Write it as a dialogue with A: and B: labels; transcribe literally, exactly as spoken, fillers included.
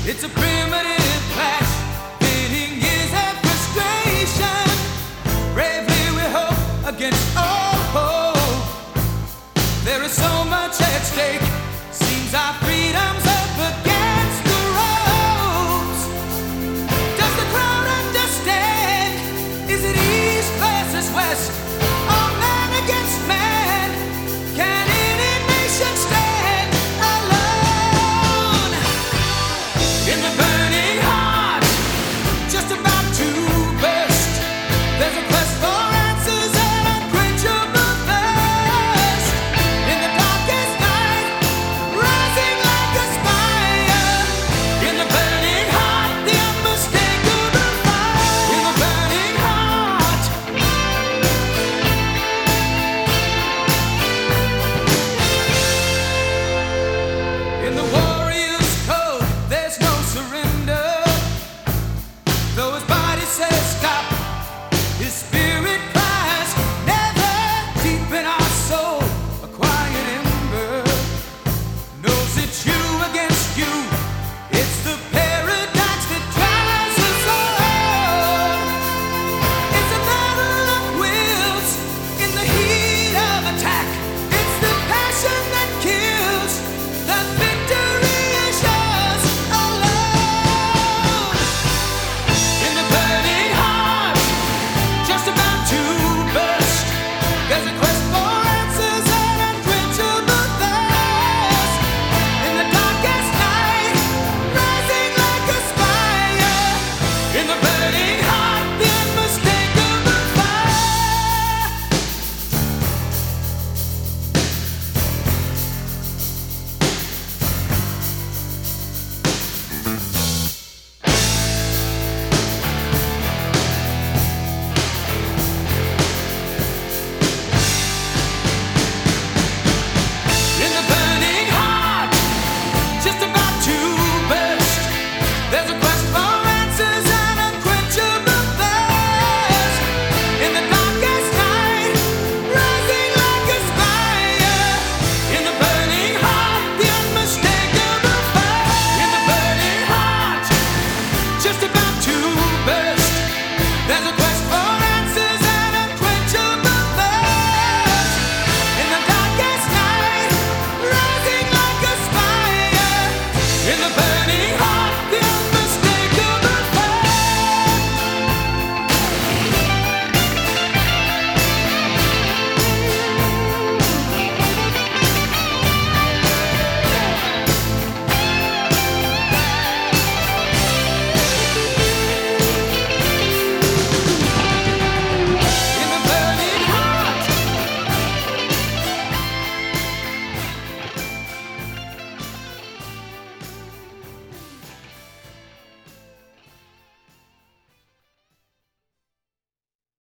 A: It's a primitive clash, pitting years of frustration. Bravely we hope against all hope. There is so much at stake. Seems our freedom's up against the ropes. Does the crowd understand? Is it east versus west? Or man against man? Can any nation stand alone? In the